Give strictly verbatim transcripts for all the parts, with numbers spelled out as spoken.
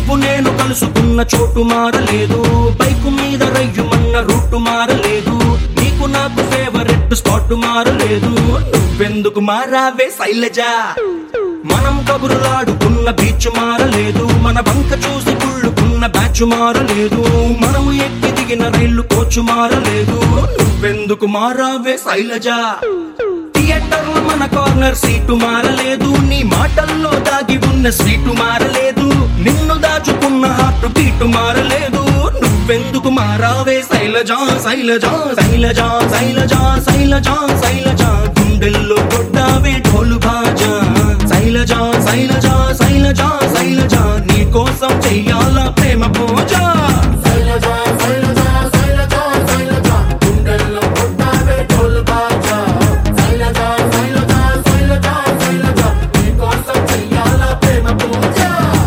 నువ్వు నేను కలుసుకున్న చోటు మారలేదు, బైకు మీద రయ్యుమన్న రూటు మారలేదు, నీకు నాకు ఫేవరెట్ స్పాట్ మారలేదు. నువ్వెందుకు మారావే శైలజ? మనం కబురులాడుకున్న బీచ్ మారలేదు, మన బంక చూసి కుళ్ళుకున్న బ్యాచ్ మారలేదు, మనము ఎక్కి దిగిన రైలు కోచు మారలేదు. నువ్వెందుకు మారావే శైలజ? థియేటర్ లో మన కార్నర్ సీటు మారలేదు, నీ మాటల్లో దాగి ఉన్న స్వీటు మారలేదు, నిన్ను దాచుకున్న హార్ట్ బీటు మారలేదు. నువ్వెందుకు మారావే శైలజ? శైలజ శైలజ శైలజ శైలజ శైలజ గుండెల్లో కొట్టావే ఢోలు బాజా. శైలజ శైలజ శైలజ శైలజ నీ కోసం చెయ్యాల ప్రేమ పూజ. శైలజ శైలజ శైలజ శైలజ గుండెల్లో కొట్టావే ఢోల్ బాజా. శైలజ శైలజ శైలజ శైలజ నీ కోసం చెయ్యాల ప్రేమ పూజ.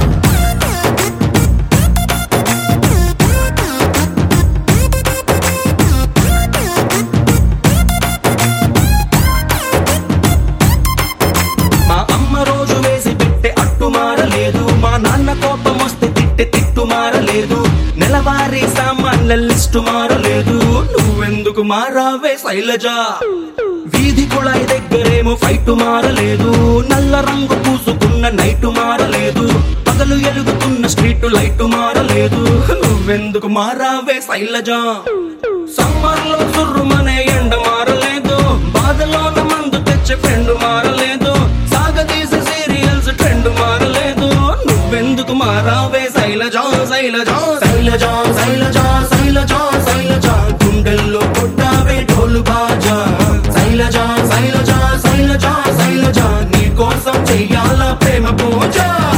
మా అమ్మ రోజు వేసి పెట్టే అట్టు మారలేదు, మా నాన్న కోపం వస్తే తిట్టే తిట్టు మారలేదు, నెలవారీ సామాన్ల లిస్టు మారలేదు. నువ్వెందుకు మారావే శైలజ? వీధి కుళాయి దగ్గరేమో ఫైట్ మారలేదు, నల్ల రంగు పూసుకున్న నైటు మారలేదు, పగలు ఎలుగుతున్న స్ట్రీట్ లైట్ మారలేదు. నువ్వెందుకు మారావే శైలజ? సమ్మర్ లో సుర్రుమనే ఎండ మారలేదు, బాధలోన మందు తెచ్చే ఫ్రెండ్ మారలేదు, సాగదీసే సీరియల్స్ ట్రెండ్ మారలేదు. నువ్వెందుకు మారావే శైలజ? శైలజ శైలజ శైలజ శైలజ శైలజ గుండెల్లో కొట్టావే ఢోలు బాజా. శైలజ శైలజ శైలజ శైలజ నీ కోసం చెయ్యాల ప్రేమ పూజ.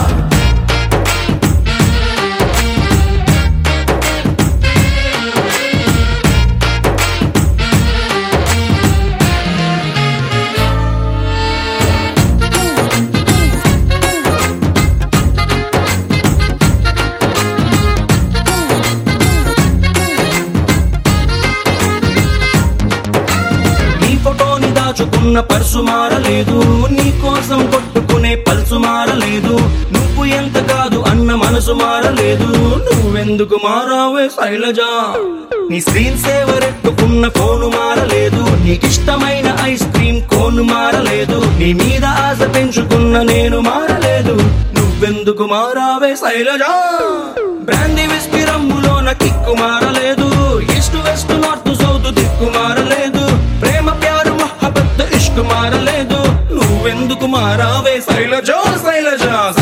దాచుకున్న పర్సు మారలేదు, నీ కోసం కొట్టుకునే పల్సు మారలేదు, నువ్వు ఎంత కాదు అన్న మనసు మారలేదు. నువ్వెందుకు మారావే శైలజ? నీ స్క్రీన్ సేవర్ ఎట్టుకున్న ఫోను మారలేదు, నీకిష్టమైన ఐస్ క్రీమ్ కోను మారలేదు, నీ మీద ఆశ పెంచుకున్న నేను మారలేదు. నువ్వెందుకు మారావే శైలజ? బ్రాందీ విస్కీ రంగులోన కిక్కు మారలేదు, ఈస్ట్ వెస్ట్ నార్త్ సౌత్ దిక్కు మారలేదు, ప్రేమ ప్యారు మారలేదు. నువ్వెందుకు మారావే శైలజ? శైలజ